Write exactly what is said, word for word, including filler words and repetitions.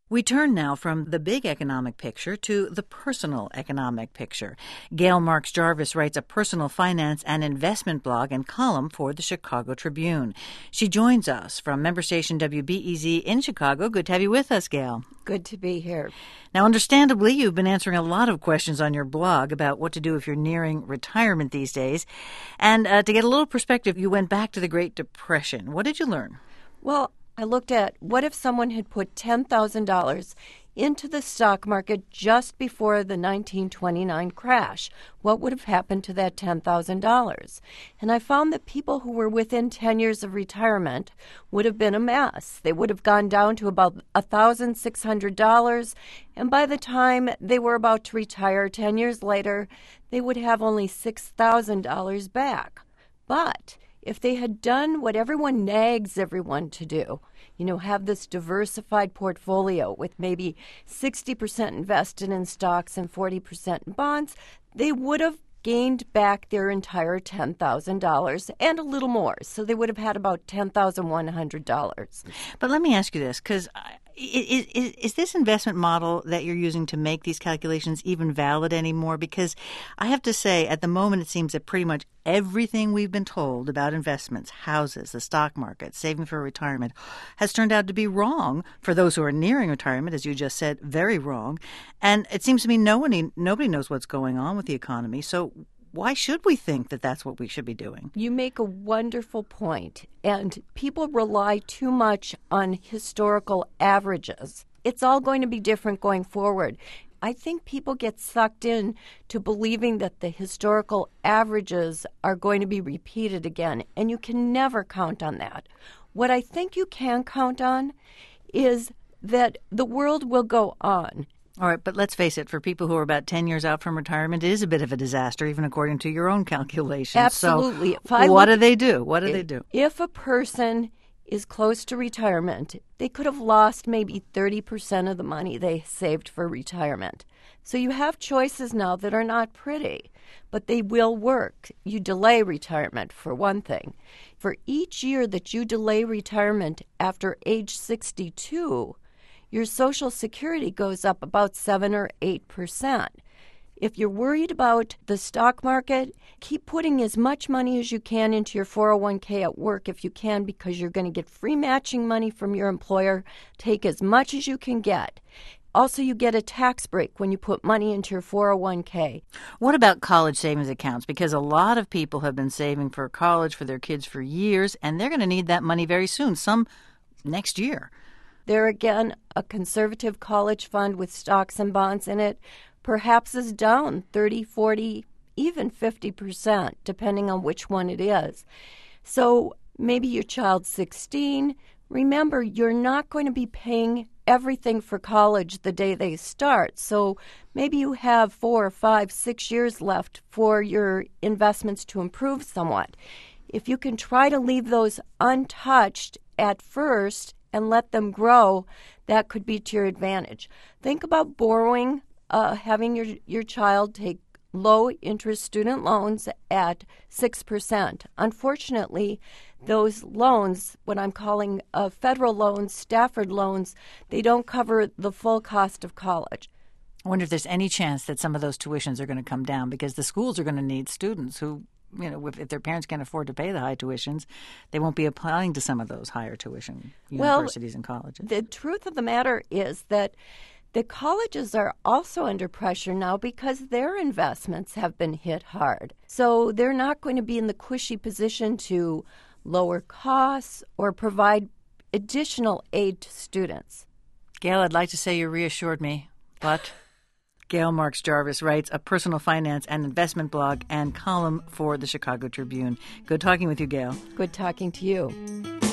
We turn now from the big economic picture to the personal economic picture. Gail Marks Jarvis writes a personal finance and investment blog and column for the Chicago Tribune. She joins us from member station W B E Z in Chicago. Good to have you with us, Gail. Good to be here. Now, understandably, you've been answering a lot of questions on your blog about what to do if you're nearing retirement these days. And uh, to get a little perspective, you went back to the Great Depression. What did you learn? Well, I looked at what if someone had put ten thousand dollars into the stock market just before the nineteen twenty-nine crash. What would have happened to that ten thousand dollars? And I found that people who were within ten years of retirement would have been a mess. They would have gone down to about one thousand six hundred dollars, and by the time they were about to retire ten years later, they would have only six thousand dollars back. But if they had done what everyone nags everyone to do, you know, have this diversified portfolio with maybe sixty percent invested in stocks and forty percent in bonds, they would have gained back their entire ten thousand dollars and a little more. So they would have had about ten thousand one hundred dollars. But let me ask you this, because is, is, is this investment model that you're using to make these calculations even valid anymore? Because I have to say, at the moment, it seems that pretty much everything we've been told about investments, houses, the stock market, saving for retirement, has turned out to be wrong for those who are nearing retirement, as you just said, very wrong. And it seems to me nobody, nobody knows what's going on with the economy. So why should we think that that's what we should be doing? You make a wonderful point, and people rely too much on historical averages. It's all going to be different going forward. I think people get sucked in to believing that the historical averages are going to be repeated again, and you can never count on that. What I think you can count on is that the world will go on. All right, but let's face it, for people who are about ten years out from retirement, it is a bit of a disaster, even according to your own calculations. Absolutely. So what do they do? What do if, they do? If a person is close to retirement, they could have lost maybe thirty percent of the money they saved for retirement. So you have choices now that are not pretty, but they will work. You delay retirement, for one thing. For each year that you delay retirement after age sixty-two, your Social Security goes up about seven or eight percent. If you're worried about the stock market, keep putting as much money as you can into your four oh one k at work if you can, because you're going to get free matching money from your employer. Take as much as you can get. Also, you get a tax break when you put money into your four oh one k. What about college savings accounts? Because a lot of people have been saving for college for their kids for years, and they're going to need that money very soon, some next year. There again, a conservative college fund with stocks and bonds in it perhaps is down thirty, forty, even fifty percent, depending on which one it is. So maybe your child's sixteen. Remember, you're not going to be paying everything for college the day they start. So maybe you have four, five, six years left for your investments to improve somewhat. If you can try to leave those untouched at first and let them grow, that could be to your advantage. Think about borrowing, uh, having your, your child take low-interest student loans at six percent. Unfortunately, those loans, what I'm calling uh, federal loans, Stafford loans, they don't cover the full cost of college. I wonder if there's any chance that some of those tuitions are going to come down, because the schools are going to need students who, you know, if, if their parents can't afford to pay the high tuitions, they won't be applying to some of those higher tuition universities well, and colleges. The truth of the matter is that the colleges are also under pressure now because their investments have been hit hard. So they're not going to be in the cushy position to lower costs or provide additional aid to students. Gail, I'd like to say you reassured me, but Gail Marks Jarvis writes a personal finance and investment blog and column for the Chicago Tribune. Good talking with you, Gail. Good talking to you.